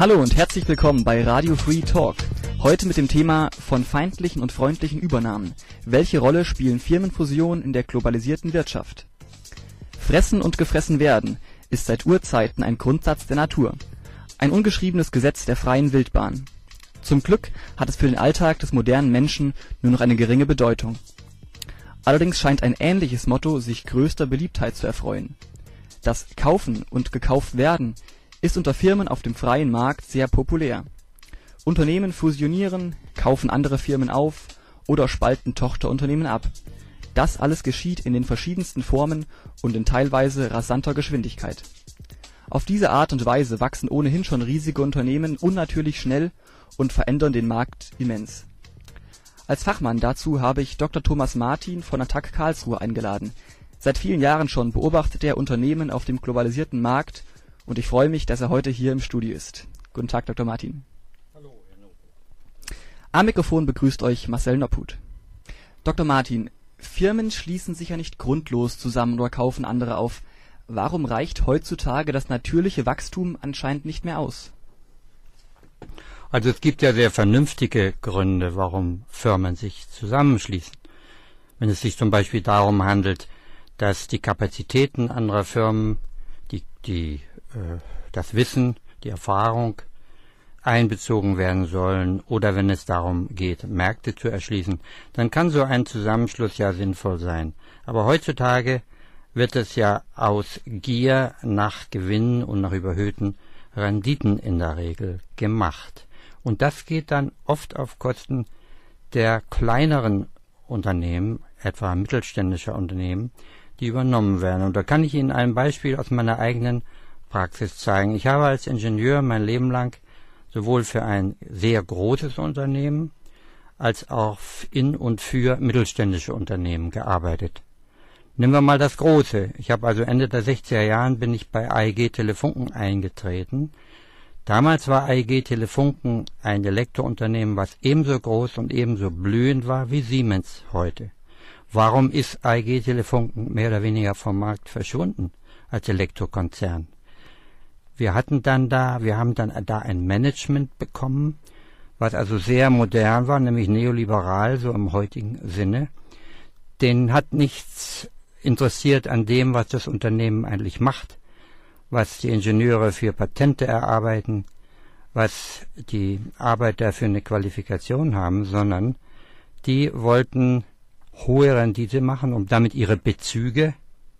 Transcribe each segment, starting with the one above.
Hallo und herzlich willkommen bei Radio Free Talk. Heute mit dem Thema von feindlichen und freundlichen Übernahmen. Welche Rolle spielen Firmenfusionen in der globalisierten Wirtschaft? Fressen und gefressen werden ist seit Urzeiten ein Grundsatz der Natur. Ein ungeschriebenes Gesetz der freien Wildbahn. Zum Glück hat es für den Alltag des modernen Menschen nur noch eine geringe Bedeutung. Allerdings scheint ein ähnliches Motto sich größter Beliebtheit zu erfreuen. Das Kaufen und gekauft werden ist unter Firmen auf dem freien Markt sehr populär. Unternehmen fusionieren, kaufen andere Firmen auf oder spalten Tochterunternehmen ab. Das alles geschieht in den verschiedensten Formen und in teilweise rasanter Geschwindigkeit. Auf diese Art und Weise wachsen ohnehin schon riesige Unternehmen unnatürlich schnell und verändern den Markt immens. Als Fachmann dazu habe ich Dr. Thomas Martin von Attac Karlsruhe eingeladen. Seit vielen Jahren schon beobachtet er Unternehmen auf dem globalisierten Markt und ich freue mich, dass er heute hier im Studio ist. Guten Tag, Dr. Martin. Hallo, Herr Noppel. Am Mikrofon begrüßt euch Marcel Nopphut. Dr. Martin, Firmen schließen sich ja nicht grundlos zusammen oder kaufen andere auf. Warum reicht heutzutage das natürliche Wachstum anscheinend nicht mehr aus? Also es gibt ja sehr vernünftige Gründe, warum Firmen sich zusammenschließen. Wenn es sich zum Beispiel darum handelt, dass die Kapazitäten anderer Firmen, das Wissen, die Erfahrung einbezogen werden sollen oder wenn es darum geht, Märkte zu erschließen, dann kann so ein Zusammenschluss ja sinnvoll sein. Aber heutzutage wird es ja aus Gier nach Gewinn und nach überhöhten Renditen in der Regel gemacht. Und das geht dann oft auf Kosten der kleineren Unternehmen, etwa mittelständischer Unternehmen, die übernommen werden. Und da kann ich Ihnen ein Beispiel aus meiner eigenen Praxis zeigen. Ich habe als Ingenieur mein Leben lang sowohl für ein sehr großes Unternehmen als auch in und für mittelständische Unternehmen gearbeitet. Nehmen wir mal das Große. Ich habe also Ende der 60er Jahren bin ich bei AEG Telefunken eingetreten. Damals war AEG Telefunken ein Elektrounternehmen, was ebenso groß und ebenso blühend war wie Siemens heute. Warum ist AEG Telefunken mehr oder weniger vom Markt verschwunden als Elektrokonzern? Wir haben dann da ein Management bekommen, was also sehr modern war, nämlich neoliberal, so im heutigen Sinne. Den hat nichts interessiert an dem, was das Unternehmen eigentlich macht, was die Ingenieure für Patente erarbeiten, was die Arbeiter für eine Qualifikation haben, sondern die wollten hohe Rendite machen, um damit ihre Bezüge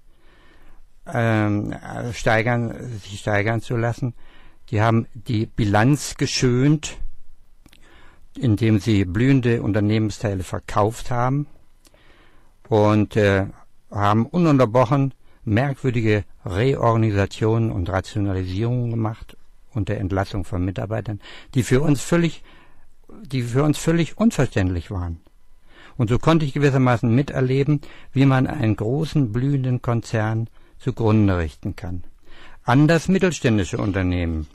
sich steigern zu lassen. Die haben die Bilanz geschönt, indem sie blühende Unternehmensteile verkauft haben und haben ununterbrochen merkwürdige Reorganisationen und Rationalisierungen gemacht unter Entlassung von Mitarbeitern, die für uns völlig unverständlich waren. Und so konnte ich gewissermaßen miterleben, wie man einen großen blühenden Konzern zugrunde richten kann. Anders mittelständische Unternehmen,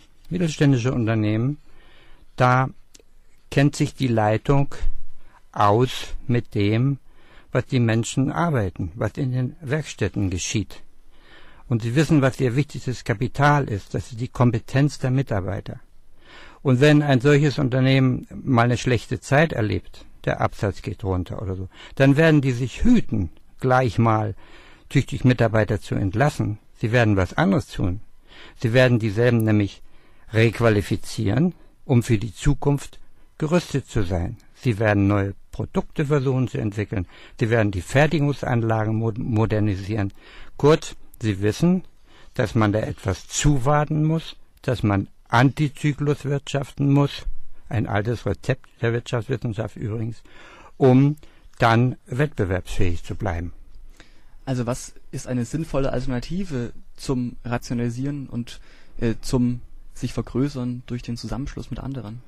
da kennt sich die Leitung aus mit dem, was die Menschen arbeiten, was in den Werkstätten geschieht. Und sie wissen, was ihr wichtigstes Kapital ist, das ist die Kompetenz der Mitarbeiter. Und wenn ein solches Unternehmen mal eine schlechte Zeit erlebt, der Absatz geht runter oder so, dann werden die sich hüten, gleich mal tüchtig Mitarbeiter zu entlassen. Sie werden was anderes tun. Sie werden dieselben nämlich requalifizieren, um für die Zukunft gerüstet zu sein. Sie werden neue Produkte versuchen zu entwickeln. Sie werden die Fertigungsanlagen modernisieren. Kurz, sie wissen, dass man da etwas zuwarten muss, dass man Antizyklus wirtschaften muss, ein altes Rezept der Wirtschaftswissenschaft übrigens, um dann wettbewerbsfähig zu bleiben. Also was ist eine sinnvolle Alternative zum Rationalisieren und zum sich vergrößern durch den Zusammenschluss mit anderen?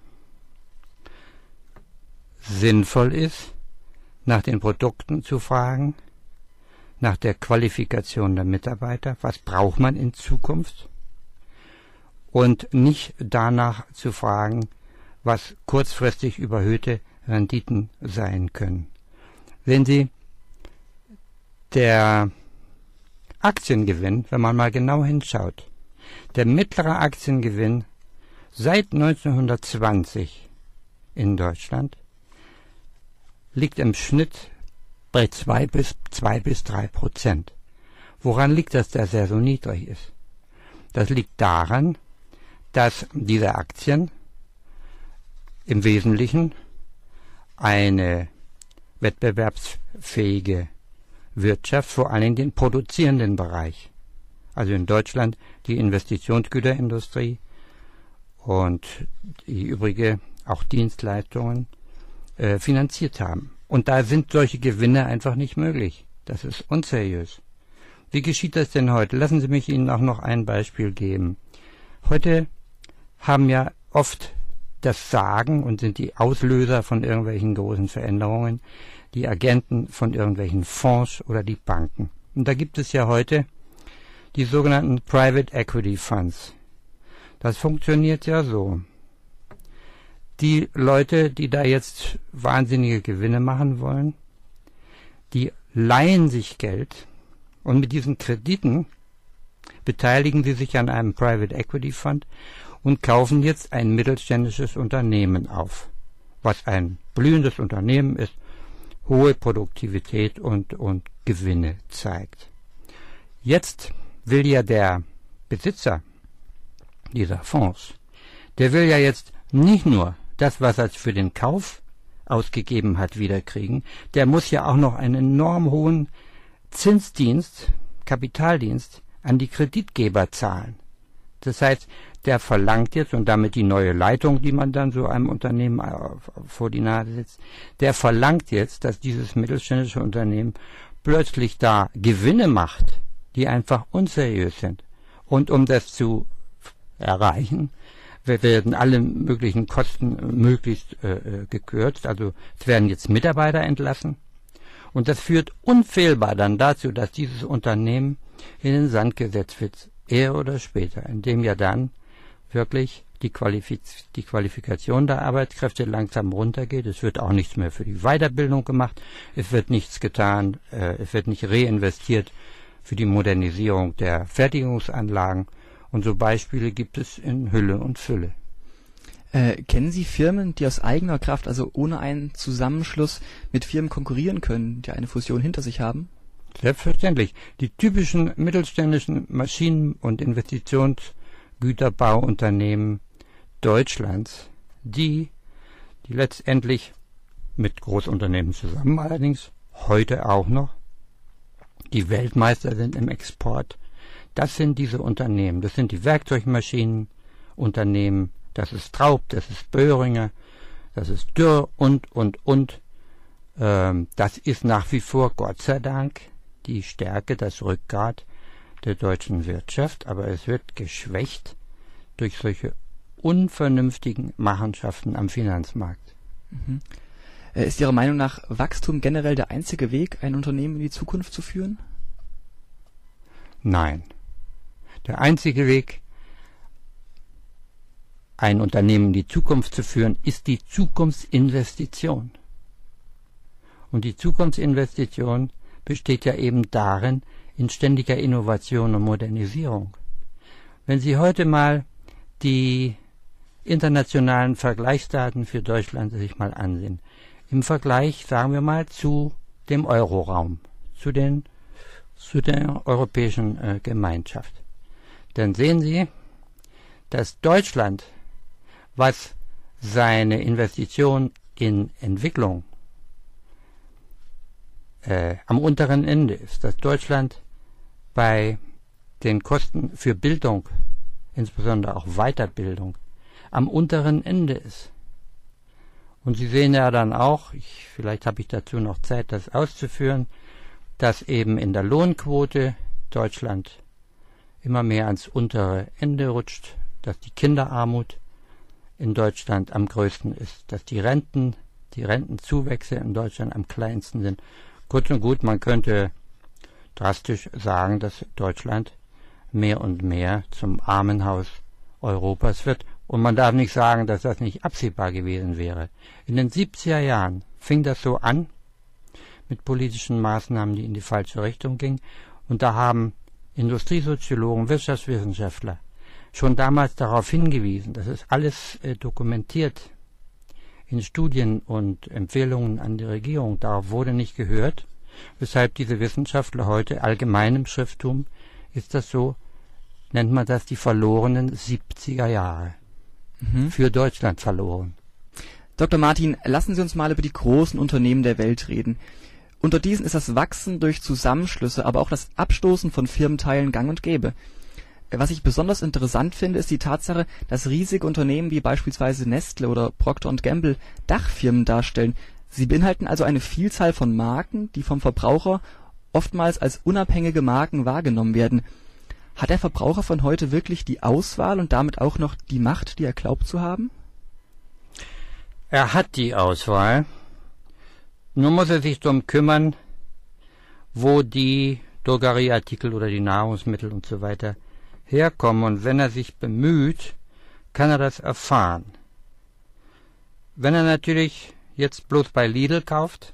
Sinnvoll ist, nach den Produkten zu fragen, nach der Qualifikation der Mitarbeiter, was braucht man in Zukunft, und nicht danach zu fragen, was kurzfristig überhöhte Renditen sein können. Sehen Sie, der Aktiengewinn, wenn man mal genau hinschaut, der mittlere Aktiengewinn Seit 1920 in Deutschland liegt im Schnitt bei 2 bis 3%. Woran liegt das, dass er so niedrig ist? Das liegt daran, dass diese Aktien im Wesentlichen eine wettbewerbsfähige Wirtschaft, vor allem den produzierenden Bereich, also in Deutschland die Investitionsgüterindustrie und die übrige auch Dienstleistungen finanziert haben. Und da sind solche Gewinne einfach nicht möglich. Das ist unseriös. Wie geschieht das denn heute? Lassen Sie mich Ihnen auch noch ein Beispiel geben. Heute haben ja oft das Sagen und sind die Auslöser von irgendwelchen großen Veränderungen die Agenten von irgendwelchen Fonds oder die Banken. Und da gibt es ja heute die sogenannten Private Equity Funds. Das funktioniert ja so. Die Leute, die da jetzt wahnsinnige Gewinne machen wollen, die leihen sich Geld und mit diesen Krediten beteiligen sie sich an einem Private Equity Fund und kaufen jetzt ein mittelständisches Unternehmen auf, was ein blühendes Unternehmen ist, hohe Produktivität und Gewinne zeigt. Jetzt will ja der Besitzer dieser Fonds, der will ja jetzt nicht nur das, was er für den Kauf ausgegeben hat, wiederkriegen, der muss ja auch noch einen enorm hohen Zinsdienst, Kapitaldienst an die Kreditgeber zahlen. Das heißt, der verlangt jetzt, und damit die neue Leitung, die man dann so einem Unternehmen vor die Nase setzt, der verlangt jetzt, dass dieses mittelständische Unternehmen plötzlich da Gewinne macht, die einfach unseriös sind. Und um das zu erreichen, werden alle möglichen Kosten möglichst gekürzt. Also es werden jetzt Mitarbeiter entlassen. Und das führt unfehlbar dann dazu, dass dieses Unternehmen in den Sand gesetzt wird, eher oder später, indem ja dann wirklich die Qualifikation der Arbeitskräfte langsam runtergeht. Es wird auch nichts mehr für die Weiterbildung gemacht. Es wird nichts getan. Es wird nicht reinvestiert für die Modernisierung der Fertigungsanlagen. Und so Beispiele gibt es in Hülle und Fülle. Kennen Sie Firmen, die aus eigener Kraft, also ohne einen Zusammenschluss mit Firmen konkurrieren können, die eine Fusion hinter sich haben? Selbstverständlich. Die typischen mittelständischen Maschinen- und Investitionsgüterbauunternehmen Deutschlands, die letztendlich mit Großunternehmen zusammen allerdings heute auch noch die Weltmeister sind im Export, das sind diese Unternehmen. Das sind die Werkzeugmaschinenunternehmen, das ist Straub, das ist Böhringer, das ist Dürr und. Das ist nach wie vor, Gott sei Dank, die Stärke, das Rückgrat der deutschen Wirtschaft, aber es wird geschwächt durch solche unvernünftigen Machenschaften am Finanzmarkt. Mhm. Ist Ihrer Meinung nach Wachstum generell der einzige Weg, ein Unternehmen in die Zukunft zu führen? Nein. Der einzige Weg, ein Unternehmen in die Zukunft zu führen, ist die Zukunftsinvestition. Und die Zukunftsinvestition besteht ja eben darin, in ständiger Innovation und Modernisierung. Wenn Sie heute mal die internationalen Vergleichsdaten für Deutschland sich mal ansehen, im Vergleich, sagen wir mal, zu dem Euroraum, zu der Europäischen Gemeinschaft, dann sehen Sie, dass Deutschland, was seine Investition in Entwicklung am unteren Ende ist, dass Deutschland bei den Kosten für Bildung, insbesondere auch Weiterbildung, am unteren Ende ist. Und Sie sehen ja dann auch, vielleicht habe ich dazu noch Zeit, das auszuführen, dass eben in der Lohnquote Deutschland immer mehr ans untere Ende rutscht, dass die Kinderarmut in Deutschland am größten ist, dass die Rentenzuwächse in Deutschland am kleinsten sind. Kurz und gut, man könnte drastisch sagen, dass Deutschland mehr und mehr zum Armenhaus Europas wird. Und man darf nicht sagen, dass das nicht absehbar gewesen wäre. In den 70er Jahren fing das so an, mit politischen Maßnahmen, die in die falsche Richtung gingen. Und da haben Industriesoziologen, Wirtschaftswissenschaftler schon damals darauf hingewiesen. Das ist alles dokumentiert in Studien und Empfehlungen an die Regierung. Darauf wurde nicht gehört, weshalb diese Wissenschaftler heute allgemein im Schrifttum ist das so, nennt man das die verlorenen 70er Jahre. Für Deutschland verloren. Dr. Martin, lassen Sie uns mal über die großen Unternehmen der Welt reden. Unter diesen ist das Wachsen durch Zusammenschlüsse, aber auch das Abstoßen von Firmenteilen gang und gäbe. Was ich besonders interessant finde, ist die Tatsache, dass riesige Unternehmen wie beispielsweise Nestle oder Procter & Gamble Dachfirmen darstellen. Sie beinhalten also eine Vielzahl von Marken, die vom Verbraucher oftmals als unabhängige Marken wahrgenommen werden. Hat der Verbraucher von heute wirklich die Auswahl und damit auch noch die Macht, die er glaubt zu haben? Er hat die Auswahl. Nur muss er sich darum kümmern, wo die Drogerieartikel oder die Nahrungsmittel und so weiter herkommen. Und wenn er sich bemüht, kann er das erfahren. Wenn er natürlich jetzt bloß bei Lidl kauft,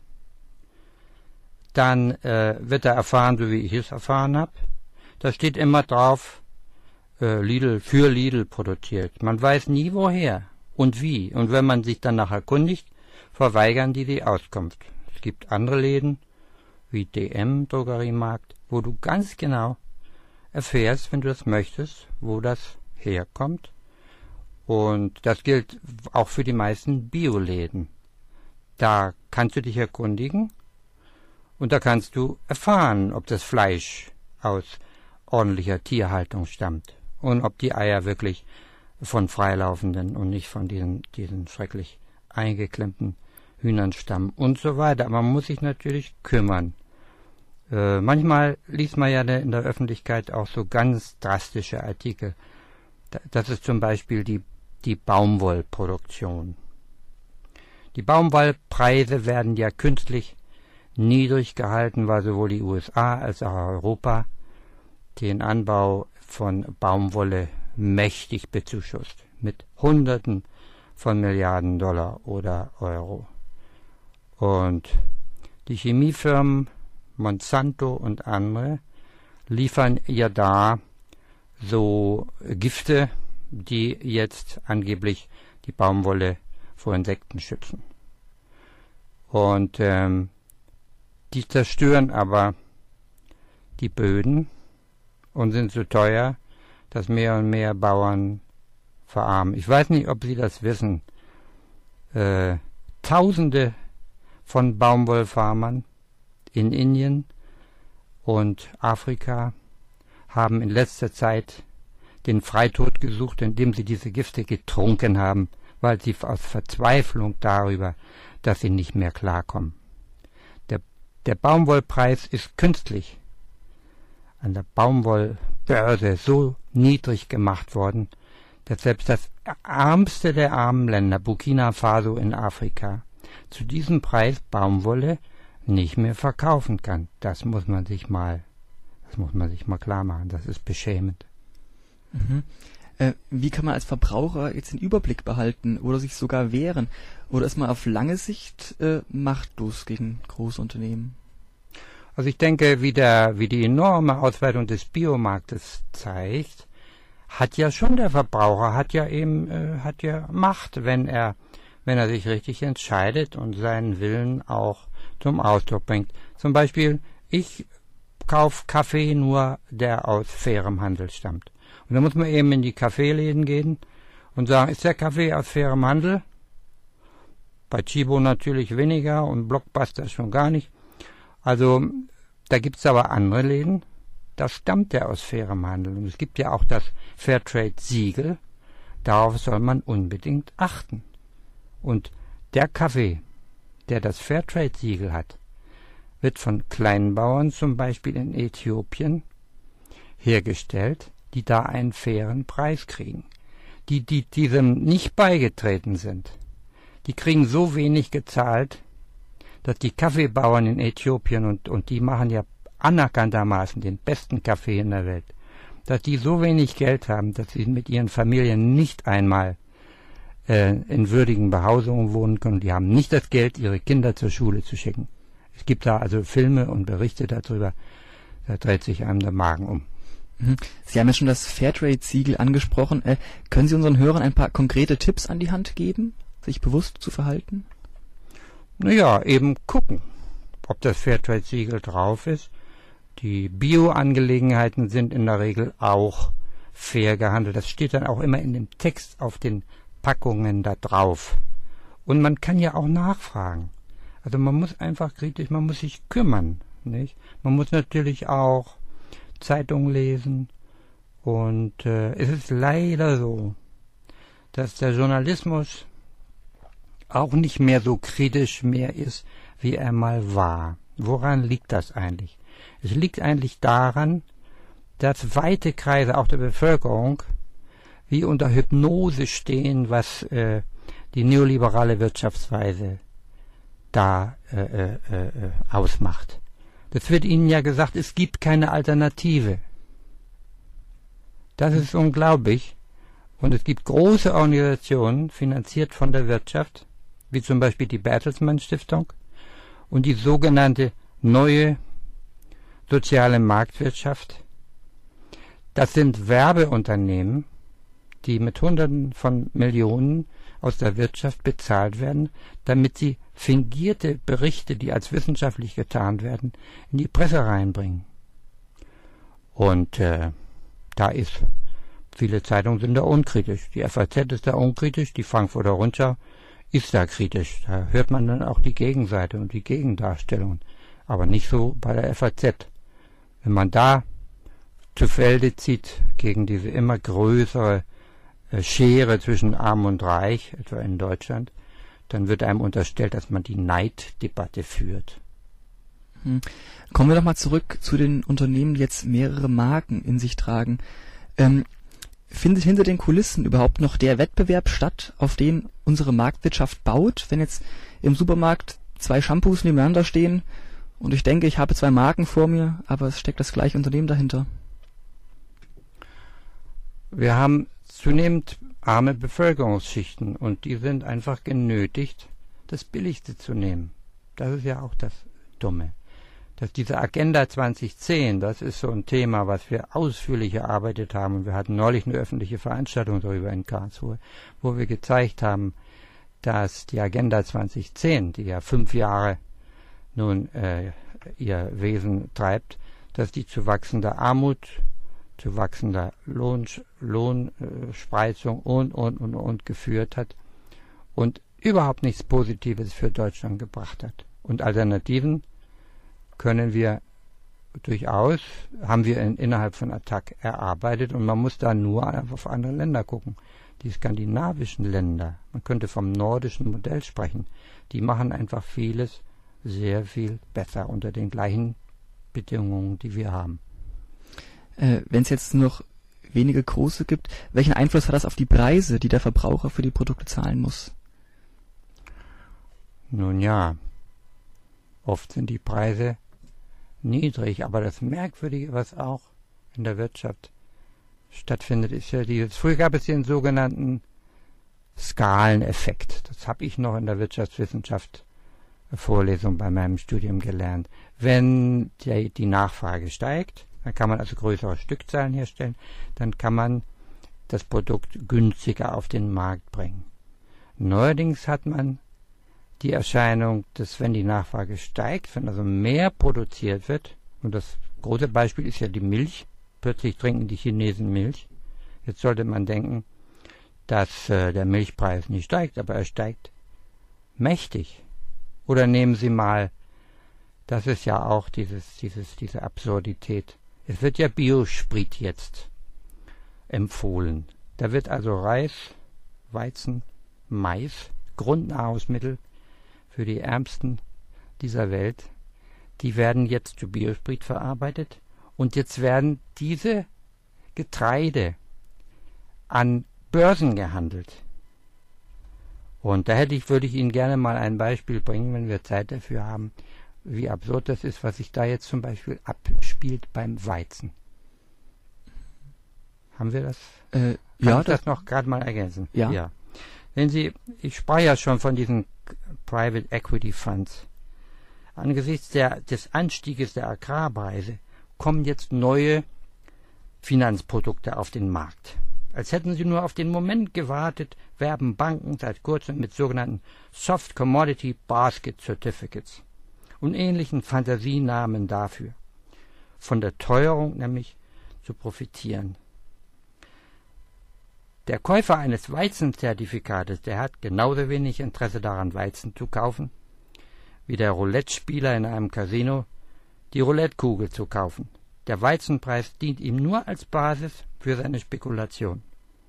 dann wird er erfahren, so wie ich es erfahren habe. Da steht immer drauf, Lidl, für Lidl produziert. Man weiß nie woher und wie. Und wenn man sich danach erkundigt, verweigern die Auskunft. Es gibt andere Läden, wie DM, Drogeriemarkt, wo du ganz genau erfährst, wenn du das möchtest, wo das herkommt. Und das gilt auch für die meisten Bioläden. Da kannst du dich erkundigen und da kannst du erfahren, ob das Fleisch aus ordentlicher Tierhaltung stammt und ob die Eier wirklich von freilaufenden und nicht von diesen schrecklich eingeklemmten Hühnern stammen und so weiter. Aber man muss sich natürlich kümmern. Manchmal liest man ja in der Öffentlichkeit auch so ganz drastische Artikel. Das ist zum Beispiel die Baumwollproduktion. Die Baumwollpreise werden ja künstlich niedrig gehalten, weil sowohl die USA als auch Europa den Anbau von Baumwolle mächtig bezuschusst, mit Hunderten von Milliarden Dollar oder Euro. Und die Chemiefirmen Monsanto und andere liefern ja da so Gifte, die jetzt angeblich die Baumwolle vor Insekten schützen. Und die zerstören aber die Böden und sind so teuer, dass mehr und mehr Bauern verarmen. Ich weiß nicht, ob Sie das wissen. Tausende von Baumwollfarmern in Indien und Afrika haben in letzter Zeit den Freitod gesucht, indem sie diese Gifte getrunken haben, weil sie aus Verzweiflung darüber, dass sie nicht mehr klarkommen. Der Baumwollpreis ist künstlich an der Baumwollbörse so niedrig gemacht worden, dass selbst das ärmste der armen Länder, Burkina Faso in Afrika, zu diesem Preis Baumwolle nicht mehr verkaufen kann. Das muss man sich mal klar machen. Das ist beschämend. Wie kann man als Verbraucher jetzt den Überblick behalten oder sich sogar wehren? Oder ist man auf lange Sicht machtlos gegen Großunternehmen? Also ich denke, wie die enorme Ausweitung des Biomarktes zeigt, hat ja schon der Verbraucher, hat ja Macht, wenn er sich richtig entscheidet und seinen Willen auch zum Ausdruck bringt. Zum Beispiel, ich kaufe Kaffee nur, der aus fairem Handel stammt. Und da muss man eben in die Kaffeeläden gehen und sagen, ist der Kaffee aus fairem Handel? Bei Chibo natürlich weniger und Blockbuster schon gar nicht. Also da gibt es aber andere Läden, da stammt der aus fairem Handel. Und es gibt ja auch das Fairtrade-Siegel, darauf soll man unbedingt achten. Und der Kaffee, der das Fairtrade-Siegel hat, wird von Kleinbauern zum Beispiel in Äthiopien hergestellt, die da einen fairen Preis kriegen. Die diesem nicht beigetreten sind, die kriegen so wenig gezahlt, dass die Kaffeebauern in Äthiopien, und die machen ja anerkanntermaßen den besten Kaffee in der Welt, dass die so wenig Geld haben, dass sie mit ihren Familien nicht einmal in würdigen Behausungen wohnen können. Die haben nicht das Geld, ihre Kinder zur Schule zu schicken. Es gibt da also Filme und Berichte darüber, da dreht sich einem der Magen um. Sie haben ja schon das Fairtrade-Siegel angesprochen. Können Sie unseren Hörern ein paar konkrete Tipps an die Hand geben, sich bewusst zu verhalten? Naja, eben gucken, ob das Fairtrade-Siegel drauf ist. Die Bio-Angelegenheiten sind in der Regel auch fair gehandelt. Das steht dann auch immer in dem Text auf den Packungen da drauf. Und man kann ja auch nachfragen. Also man muss einfach kritisch, man muss sich kümmern, nicht? Man muss natürlich auch Zeitungen lesen. Und es ist leider so, dass der Journalismus auch nicht mehr so kritisch mehr ist, wie er mal war. Woran liegt das eigentlich? Es liegt eigentlich daran, dass weite Kreise auch der Bevölkerung wie unter Hypnose stehen, was die neoliberale Wirtschaftsweise da ausmacht. Das wird ihnen ja gesagt, es gibt keine Alternative. Das ist unglaublich. Und es gibt große Organisationen, finanziert von der Wirtschaft, wie zum Beispiel die Bertelsmann Stiftung und die sogenannte neue soziale Marktwirtschaft. Das sind Werbeunternehmen, die mit Hunderten von Millionen aus der Wirtschaft bezahlt werden, damit sie fingierte Berichte, die als wissenschaftlich getarnt werden, in die Presse reinbringen. Und da ist, viele Zeitungen sind da unkritisch. Die FAZ ist da unkritisch, die Frankfurter Rundschau ist da kritisch. Da hört man dann auch die Gegenseite und die Gegendarstellungen. Aber nicht so bei der FAZ. Wenn man da zu Felde zieht gegen diese immer größere Schere zwischen Arm und Reich, etwa in Deutschland, dann wird einem unterstellt, dass man die Neiddebatte führt. Kommen wir doch mal zurück zu den Unternehmen, die jetzt mehrere Marken in sich tragen. Findet hinter den Kulissen überhaupt noch der Wettbewerb statt, auf den unsere Marktwirtschaft baut? Wenn jetzt im Supermarkt 2 Shampoos nebeneinander stehen und ich denke, ich habe 2 Marken vor mir, aber es steckt das gleiche Unternehmen dahinter. Wir haben zunehmend arme Bevölkerungsschichten und die sind einfach genötigt, das Billigste zu nehmen. Das ist ja auch das Dumme. Dass diese Agenda 2010, das ist so ein Thema, was wir ausführlich erarbeitet haben. Und wir hatten neulich eine öffentliche Veranstaltung darüber in Karlsruhe, wo wir gezeigt haben, dass die Agenda 2010, die ja 5 Jahre nun ihr Wesen treibt, dass die zu wachsender Armut, zu wachsender Lohnspreizung und geführt hat und überhaupt nichts Positives für Deutschland gebracht hat. Und Alternativen können wir durchaus, haben wir innerhalb von ATTAC erarbeitet und man muss da nur auf andere Länder gucken. Die skandinavischen Länder, man könnte vom nordischen Modell sprechen, die machen einfach vieles sehr viel besser unter den gleichen Bedingungen, die wir haben. Wenn es jetzt nur noch wenige große gibt, welchen Einfluss hat das auf die Preise, die der Verbraucher für die Produkte zahlen muss? Nun ja, oft sind die Preise niedrig, aber das Merkwürdige, was auch in der Wirtschaft stattfindet, ist ja dieses, früher gab es den sogenannten Skaleneffekt. Das habe ich noch in der Wirtschaftswissenschaft Vorlesung bei meinem Studium gelernt. Wenn die Nachfrage steigt, dann kann man also größere Stückzahlen herstellen, dann kann man das Produkt günstiger auf den Markt bringen. Neuerdings hat man die Erscheinung, dass wenn die Nachfrage steigt, wenn also mehr produziert wird, und das große Beispiel ist ja die Milch, plötzlich trinken die Chinesen Milch. Jetzt sollte man denken, dass der Milchpreis nicht steigt, aber er steigt mächtig. Oder nehmen Sie mal, das ist ja auch diese Absurdität. Es wird ja Biosprit jetzt empfohlen. Da wird also Reis, Weizen, Mais, Grundnahrungsmittel für die Ärmsten dieser Welt, die werden jetzt zu Biosprit verarbeitet und jetzt werden diese Getreide an Börsen gehandelt. Und da würde ich Ihnen gerne mal ein Beispiel bringen, wenn wir Zeit dafür haben, wie absurd das ist, was sich da jetzt zum Beispiel abspielt beim Weizen. Haben wir das? Ja, das noch gerade mal ergänzen? Ja. Wenn Sie, ich sprach ja schon von diesen Private Equity Funds. Angesichts des Anstieges der Agrarpreise kommen jetzt neue Finanzprodukte auf den Markt. Als hätten sie nur auf den Moment gewartet, werben Banken seit kurzem mit sogenannten Soft Commodity Basket Certificates und ähnlichen Fantasienamen dafür, von der Teuerung nämlich zu profitieren. Der Käufer eines Weizenzertifikates, der hat genauso wenig Interesse daran, Weizen zu kaufen, wie der Roulette-Spieler in einem Casino die Roulettekugel zu kaufen. Der Weizenpreis dient ihm nur als Basis für seine Spekulation.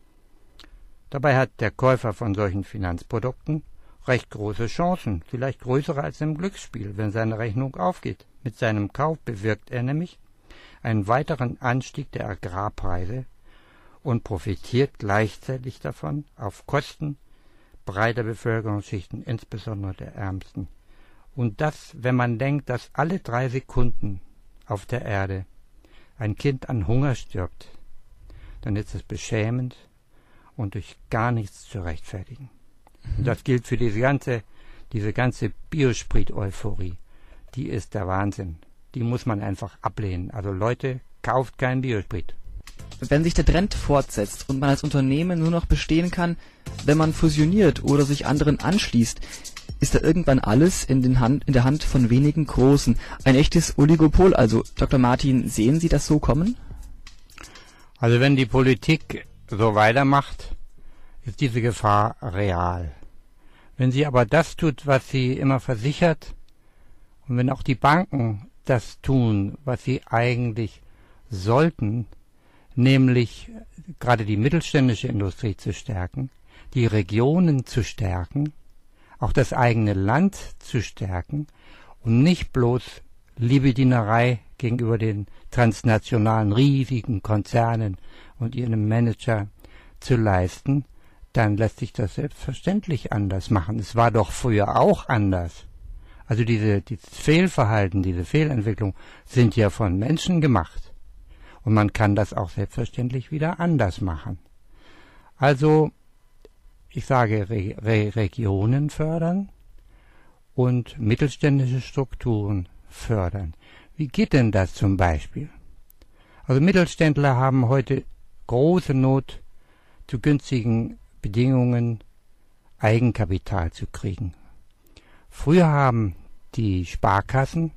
Dabei hat der Käufer von solchen Finanzprodukten recht große Chancen, vielleicht größere als im Glücksspiel, wenn seine Rechnung aufgeht. Mit seinem Kauf bewirkt er nämlich einen weiteren Anstieg der Agrarpreise und profitiert gleichzeitig davon auf Kosten breiter Bevölkerungsschichten, insbesondere der Ärmsten. Und das, wenn man denkt, dass alle 3 Sekunden auf der Erde ein Kind an Hunger stirbt, dann ist es beschämend und durch gar nichts zu rechtfertigen. Und das gilt für diese ganze Biosprit-Euphorie. Die ist der Wahnsinn. Die muss man einfach ablehnen. Also Leute, kauft keinen Biosprit. Wenn sich der Trend fortsetzt und man als Unternehmen nur noch bestehen kann, wenn man fusioniert oder sich anderen anschließt, ist da irgendwann alles in der Hand von wenigen Großen. Ein echtes Oligopol also. Dr. Martin, sehen Sie das so kommen? Also wenn die Politik so weitermacht, ist diese Gefahr real. Wenn sie aber das tut, was sie immer versichert, und wenn auch die Banken das tun, was sie eigentlich sollten, nämlich gerade die mittelständische Industrie zu stärken, die Regionen zu stärken, auch das eigene Land zu stärken und nicht bloß Libedinerei gegenüber den transnationalen riesigen Konzernen und ihren Manager zu leisten, dann lässt sich das selbstverständlich anders machen. Es war doch früher auch anders. Also dieses Fehlverhalten, diese Fehlentwicklung sind ja von Menschen gemacht. Und man kann das auch selbstverständlich wieder anders machen. Also, ich sage Regionen fördern und mittelständische Strukturen fördern. Wie geht denn das zum Beispiel? Also Mittelständler haben heute große Not, zu günstigen Bedingungen Eigenkapital zu kriegen. Früher haben die Sparkassen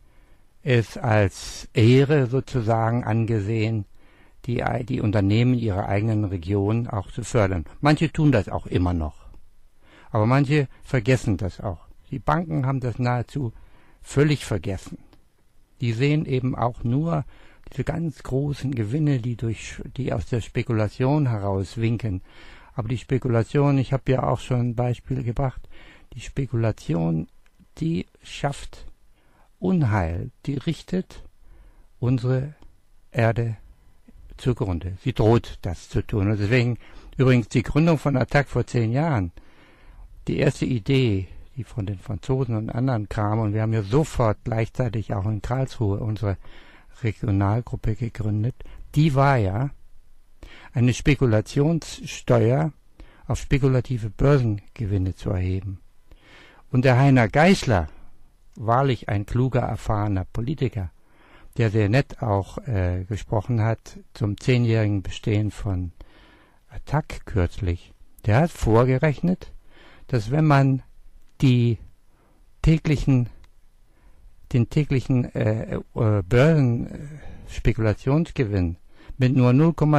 es als Ehre sozusagen angesehen, die Unternehmen ihrer eigenen Region auch zu fördern. Manche tun das auch immer noch, aber manche vergessen das auch. Die Banken haben das nahezu völlig vergessen. Die sehen eben auch nur diese ganz großen Gewinne, die aus der Spekulation heraus winken. Aber die Spekulation, ich habe ja auch schon ein Beispiel gebracht, die Spekulation, die schafft Unheil, die richtet unsere Erde zugrunde. Sie droht das zu tun. Und deswegen übrigens die Gründung von Attac vor 10 Jahren, die erste Idee, die von den Franzosen und anderen kam, und wir haben ja sofort gleichzeitig auch in Karlsruhe unsere Regionalgruppe gegründet, die war ja eine Spekulationssteuer auf spekulative Börsengewinne zu erheben. Und der Heiner Geißler, wahrlich ein kluger, erfahrener Politiker, der sehr nett auch gesprochen hat zum 10-jährigen Bestehen von Attac kürzlich, der hat vorgerechnet, dass wenn man den täglichen Börsenspekulationsgewinn mit nur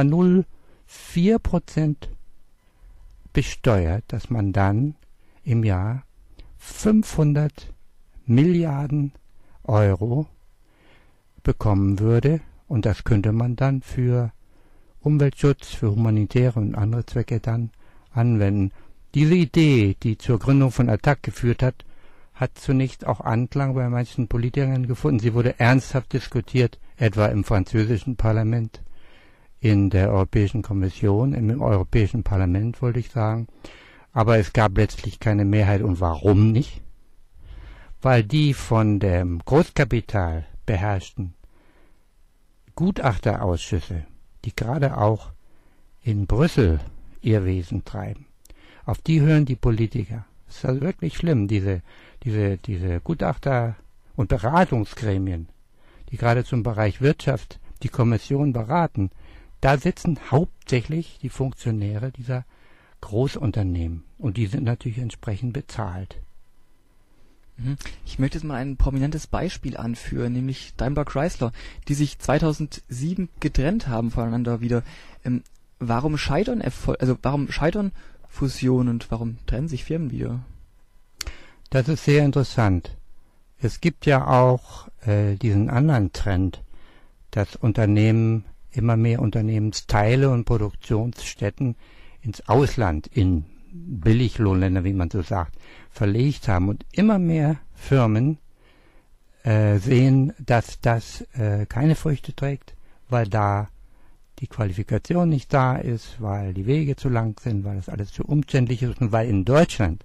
0,04% besteuert, dass man dann im Jahr 500 Milliarden Euro bekommen würde, und das könnte man dann für Umweltschutz, für humanitäre und andere Zwecke dann anwenden. Diese Idee, die zur Gründung von Attac geführt hat, hat zunächst auch Anklang bei manchen Politikern gefunden. Sie wurde ernsthaft diskutiert, etwa im französischen Parlament, in der Europäischen Kommission, im Europäischen Parlament wollte ich sagen. Aber es gab letztlich keine Mehrheit. Und warum nicht? Weil die von dem Großkapital beherrschten Gutachterausschüsse, die gerade auch in Brüssel ihr Wesen treiben, auf die hören die Politiker. Das ist also wirklich schlimm, diese Gutachter- und Beratungsgremien, die gerade zum Bereich Wirtschaft die Kommission beraten, da sitzen hauptsächlich die Funktionäre dieser Großunternehmen. Und die sind natürlich entsprechend bezahlt. Ich möchte jetzt mal ein prominentes Beispiel anführen, nämlich Daimler Chrysler, die sich 2007 getrennt haben voneinander wieder. Warum scheitern Fusionen und warum trennen sich Firmen wieder? Das ist sehr interessant. Es gibt ja auch diesen anderen Trend, dass Unternehmen immer mehr Unternehmensteile und Produktionsstätten ins Ausland, in Billiglohnländer, wie man so sagt, verlegt haben. Und immer mehr Firmen sehen, dass das keine Früchte trägt, weil da die Qualifikation nicht da ist, weil die Wege zu lang sind, weil das alles zu umständlich ist und weil in Deutschland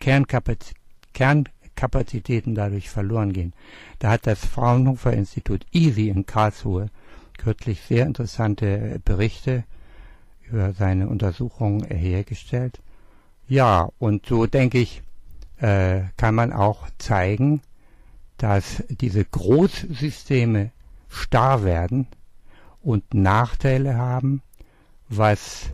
Kernkapazitäten dadurch verloren gehen. Da hat das Fraunhofer Institut EASY in Karlsruhe kürzlich sehr interessante Berichte über seine Untersuchungen hergestellt. Ja, und so denke ich, kann man auch zeigen, dass diese Großsysteme starr werden und Nachteile haben, was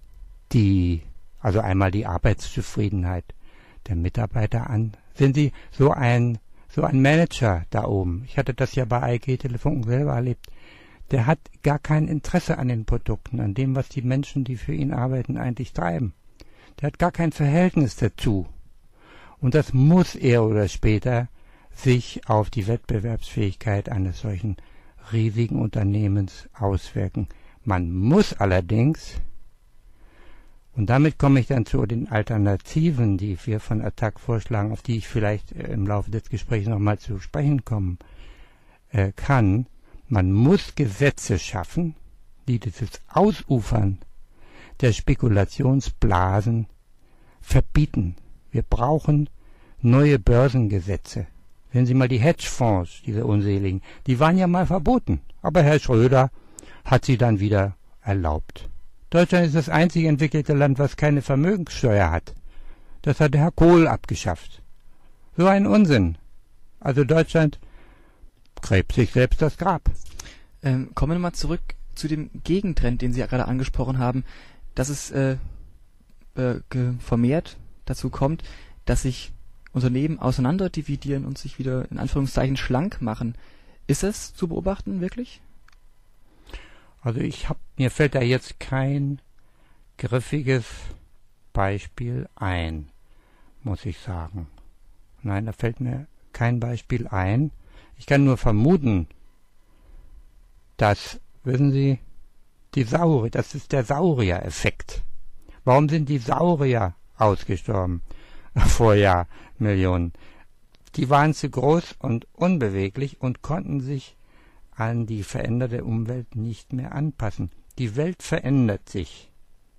also einmal die Arbeitszufriedenheit der Mitarbeiter an. Sind Sie so ein Manager da oben? Ich hatte das ja bei IG Telefunken selber erlebt. Der hat gar kein Interesse an den Produkten, an dem, was die Menschen, die für ihn arbeiten, eigentlich treiben. Der hat gar kein Verhältnis dazu. Und das muss eher oder später sich auf die Wettbewerbsfähigkeit eines solchen riesigen Unternehmens auswirken. Man muss allerdings, und damit komme ich dann zu den Alternativen, die wir von Attac vorschlagen, auf die ich vielleicht im Laufe des Gesprächs nochmal zu sprechen kommen kann, man muss Gesetze schaffen, die dieses Ausufern der Spekulationsblasen verbieten. Wir brauchen neue Börsengesetze. Sehen Sie mal die Hedgefonds, diese unseligen, die waren ja mal verboten. Aber Herr Schröder hat sie dann wieder erlaubt. Deutschland ist das einzige entwickelte Land, was keine Vermögenssteuer hat. Das hat der Herr Kohl abgeschafft. So ein Unsinn. Also Deutschland gräbt sich selbst das Grab. Kommen wir mal zurück zu dem Gegentrend, den Sie ja gerade angesprochen haben, dass es vermehrt dazu kommt, dass sich Unternehmen auseinanderdividieren und sich wieder in Anführungszeichen schlank machen. Ist das zu beobachten, wirklich? Also mir fällt da jetzt kein griffiges Beispiel ein, muss ich sagen. Nein, da fällt mir kein Beispiel ein. Ich kann nur vermuten, dass, wissen Sie, das ist der Saurier-Effekt. Warum sind die Saurier ausgestorben vor Jahrmillionen? Die waren zu groß und unbeweglich und konnten sich an die veränderte Umwelt nicht mehr anpassen. Die Welt verändert sich.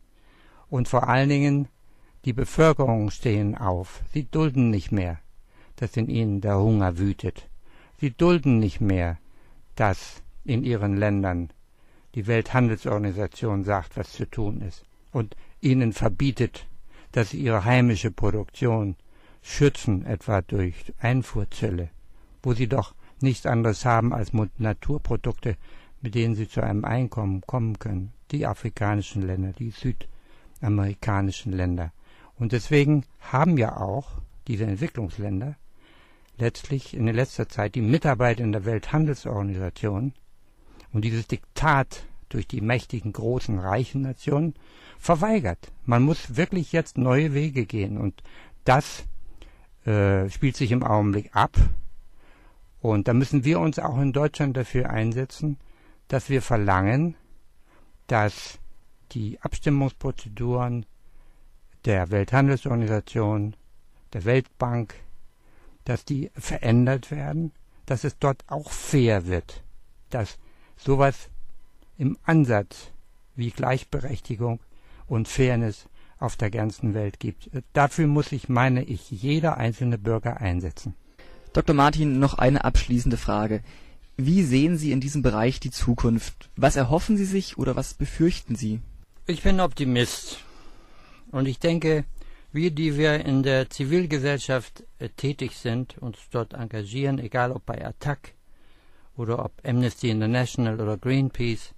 Und vor allen Dingen die Bevölkerung stehen auf. Sie dulden nicht mehr, dass in ihnen der Hunger wütet. Sie dulden nicht mehr, dass in ihren Ländern die Welthandelsorganisation sagt, was zu tun ist und ihnen verbietet, dass sie ihre heimische Produktion schützen, etwa durch Einfuhrzölle, wo sie doch nichts anderes haben als Naturprodukte, mit denen sie zu einem Einkommen kommen können. Die afrikanischen Länder, die südamerikanischen Länder. Und deswegen haben ja auch diese Entwicklungsländer letztlich in letzter Zeit die Mitarbeit in der Welthandelsorganisation und dieses Diktat durch die mächtigen, großen, reichen Nationen verweigert. Man muss wirklich jetzt neue Wege gehen und das spielt sich im Augenblick ab. Und da müssen wir uns auch in Deutschland dafür einsetzen, dass wir verlangen, dass die Abstimmungsprozeduren der Welthandelsorganisation, der Weltbank, dass die verändert werden, dass es dort auch fair wird, dass sowas im Ansatz wie Gleichberechtigung und Fairness auf der ganzen Welt gibt. Dafür muss sich, meine ich, jeder einzelne Bürger einsetzen. Dr. Martin, noch eine abschließende Frage. Wie sehen Sie in diesem Bereich die Zukunft? Was erhoffen Sie sich oder was befürchten Sie? Ich bin Optimist. Und ich denke, wir, die wir in der Zivilgesellschaft tätig sind, uns dort engagieren, egal ob bei Attac oder ob Amnesty International oder Greenpeace,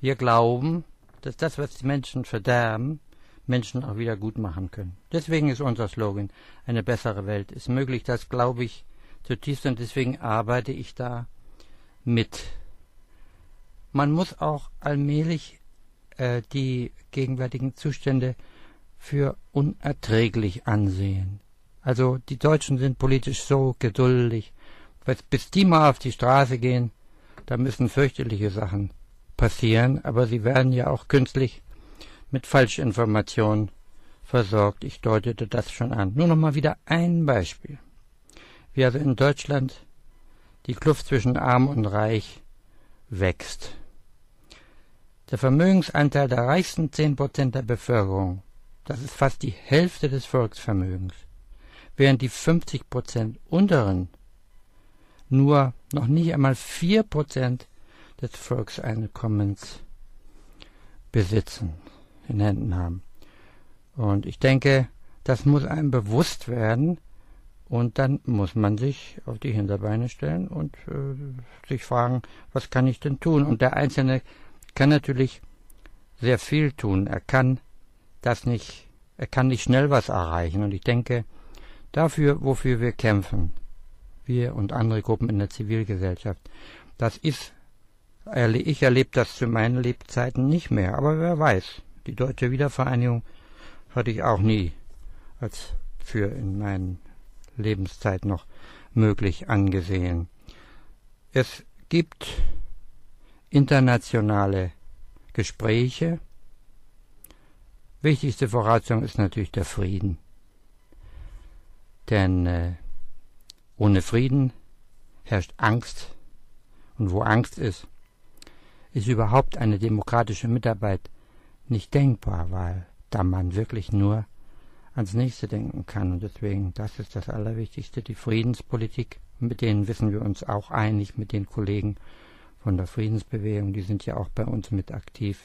wir glauben, dass das, was die Menschen verderben, Menschen auch wieder gut machen können. Deswegen ist unser Slogan, eine bessere Welt ist möglich. Das glaube ich zutiefst und deswegen arbeite ich da mit. Man muss auch allmählich die gegenwärtigen Zustände für unerträglich ansehen. Also die Deutschen sind politisch so geduldig. Bis die mal auf die Straße gehen, da müssen fürchterliche Sachen passieren, aber sie werden ja auch künstlich mit Falschinformationen versorgt. Ich deutete das schon an. Nur noch mal wieder ein Beispiel. Wie also in Deutschland die Kluft zwischen Arm und Reich wächst. Der Vermögensanteil der reichsten 10% der Bevölkerung, das ist fast die Hälfte des Volksvermögens, während die 50% unteren nur noch nicht einmal 4% des Volkseinkommens besitzen, in Händen haben. Und ich denke, das muss einem bewusst werden und dann muss man sich auf die Hinterbeine stellen und sich fragen, was kann ich denn tun? Und der Einzelne kann natürlich sehr viel tun. Er kann nicht schnell was erreichen. Und ich denke, wofür wir kämpfen, wir und andere Gruppen in der Zivilgesellschaft, das ist, ich erlebe das zu meinen Lebzeiten nicht mehr. Aber wer weiß, die deutsche Wiedervereinigung hatte ich auch nie als für in meinen Lebenszeit noch möglich angesehen. Es gibt internationale Gespräche. Wichtigste Voraussetzung ist natürlich der Frieden. Denn ohne Frieden herrscht Angst. Und wo Angst ist überhaupt eine demokratische Mitarbeit nicht denkbar, weil da man wirklich nur ans Nächste denken kann. Und deswegen, das ist das Allerwichtigste, die Friedenspolitik. Mit denen wissen wir uns auch einig, mit den Kollegen von der Friedensbewegung, die sind ja auch bei uns mit aktiv.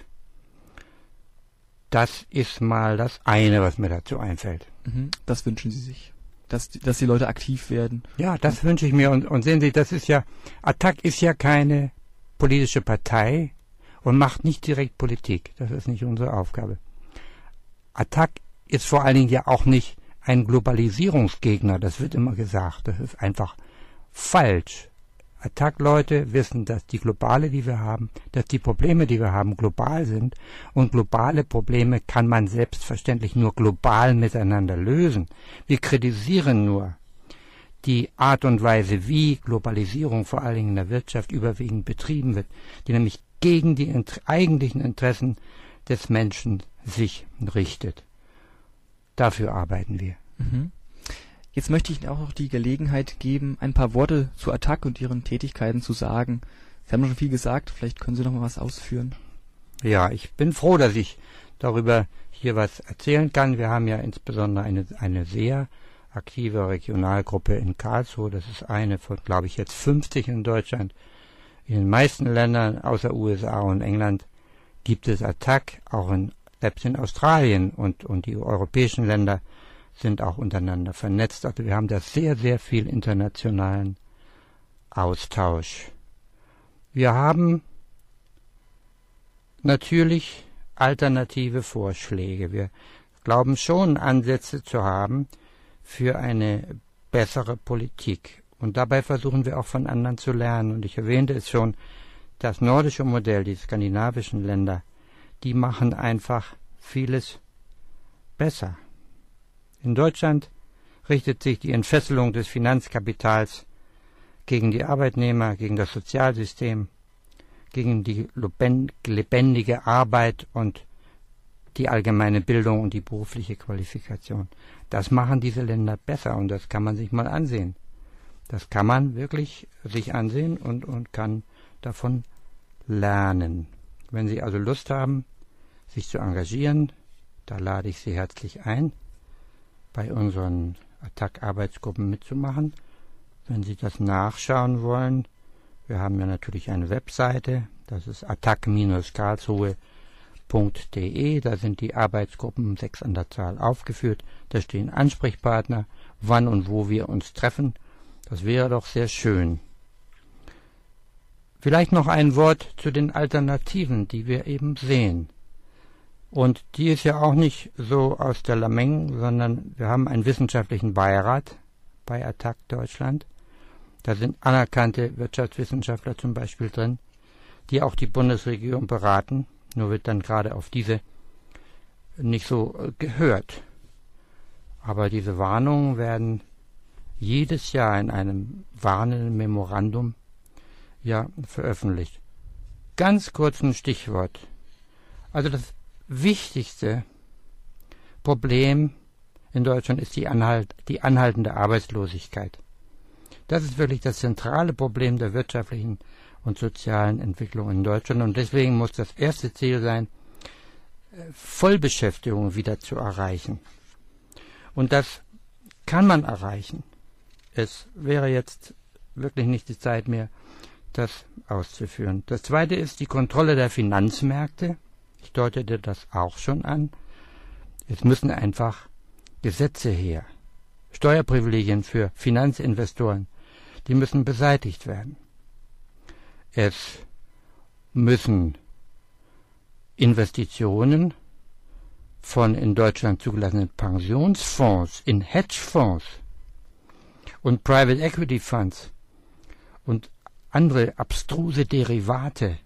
Das ist mal das eine, was mir dazu einfällt. Das wünschen Sie sich, dass die Leute aktiv werden. Ja, das wünsche ich mir. Und sehen Sie, ATTAC ist ja keine politische Partei und macht nicht direkt Politik. Das ist nicht unsere Aufgabe. ATTAC ist vor allen Dingen ja auch nicht ein Globalisierungsgegner. Das wird immer gesagt. Das ist einfach falsch. ATTAC-Leute wissen, dass die Globale, die wir haben, dass die Probleme, die wir haben, global sind. Und globale Probleme kann man selbstverständlich nur global miteinander lösen. Wir kritisieren nur die Art und Weise, wie Globalisierung vor allen Dingen in der Wirtschaft überwiegend betrieben wird, die nämlich gegen die eigentlichen Interessen des Menschen sich richtet. Dafür arbeiten wir. Jetzt möchte ich Ihnen auch noch die Gelegenheit geben, ein paar Worte zu ATTAC und Ihren Tätigkeiten zu sagen. Sie haben schon viel gesagt, vielleicht können Sie noch mal was ausführen. Ja, ich bin froh, dass ich darüber hier was erzählen kann. Wir haben ja insbesondere eine sehr aktive Regionalgruppe in Karlsruhe. Das ist eine von, glaube ich, jetzt 50 in Deutschland. In den meisten Ländern, außer USA und England, gibt es ATTAC, selbst in Australien und die europäischen Länder sind auch untereinander vernetzt. Also wir haben da sehr, sehr viel internationalen Austausch. Wir haben natürlich alternative Vorschläge. Wir glauben schon, Ansätze zu haben für eine bessere Politik. Und dabei versuchen wir auch von anderen zu lernen. Und ich erwähnte es schon, das nordische Modell, die skandinavischen Länder, die machen einfach vieles besser. In Deutschland richtet sich die Entfesselung des Finanzkapitals gegen die Arbeitnehmer, gegen das Sozialsystem, gegen die lebendige Arbeit und die allgemeine Bildung und die berufliche Qualifikation. Das machen diese Länder besser und das kann man sich mal ansehen. Das kann man wirklich sich ansehen und kann davon lernen. Wenn Sie also Lust haben, sich zu engagieren, da lade ich Sie herzlich ein, bei unseren ATTAC-Arbeitsgruppen mitzumachen. Wenn Sie das nachschauen wollen, wir haben ja natürlich eine Webseite, das ist attac-karlsruhe.de, da sind die Arbeitsgruppen 6 an der Zahl aufgeführt, da stehen Ansprechpartner, wann und wo wir uns treffen. Das wäre doch sehr schön. Vielleicht noch ein Wort zu den Alternativen, die wir eben sehen. Und die ist ja auch nicht so aus der Lameng, sondern wir haben einen wissenschaftlichen Beirat bei Attac Deutschland. Da sind anerkannte Wirtschaftswissenschaftler zum Beispiel drin, die auch die Bundesregierung beraten. Nur wird dann gerade auf diese nicht so gehört. Aber diese Warnungen werden jedes Jahr in einem warnenden Memorandum veröffentlicht. Ganz kurz ein Stichwort. Also das wichtigste Problem in Deutschland ist die anhaltende Arbeitslosigkeit. Das ist wirklich das zentrale Problem der wirtschaftlichen und sozialen Entwicklung in Deutschland. Und deswegen muss das erste Ziel sein, Vollbeschäftigung wieder zu erreichen. Und das kann man erreichen. Es wäre jetzt wirklich nicht die Zeit mehr, das auszuführen. Das zweite ist die Kontrolle der Finanzmärkte. Ich deutete das auch schon an. Es müssen einfach Gesetze her. Steuerprivilegien für Finanzinvestoren, die müssen beseitigt werden. Es müssen Investitionen von in Deutschland zugelassenen Pensionsfonds in Hedgefonds und Private Equity Funds und andere abstruse Derivate,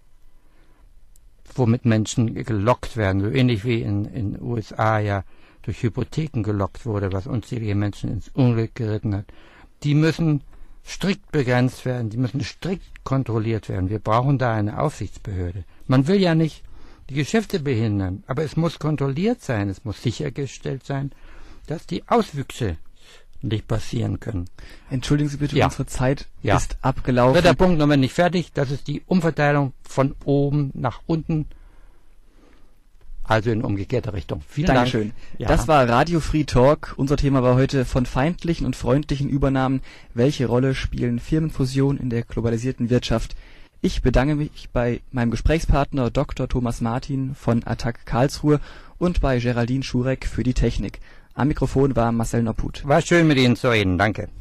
womit Menschen gelockt werden, so ähnlich wie in den USA ja durch Hypotheken gelockt wurde, was unzählige Menschen ins Unglück geritten hat, die müssen strikt begrenzt werden, die müssen strikt kontrolliert werden. Wir brauchen da eine Aufsichtsbehörde. Man will ja nicht die Geschäfte behindern, aber es muss kontrolliert sein, es muss sichergestellt sein, dass die Auswüchse nicht passieren können. Entschuldigen Sie bitte, unsere Zeit ist abgelaufen. Wird der Punkt noch nicht fertig, das ist die Umverteilung von oben nach unten, also in umgekehrter Richtung. Vielen Dankeschön. Dank. Ja. Das war Radio Free Talk. Unser Thema war heute von feindlichen und freundlichen Übernahmen. Welche Rolle spielen Firmenfusionen in der globalisierten Wirtschaft? Ich bedanke mich bei meinem Gesprächspartner Dr. Thomas Martin von Attac Karlsruhe und bei Geraldine Schurek für die Technik. Am Mikrofon war Marcel Nopput. War schön mit Ihnen zu reden. Danke.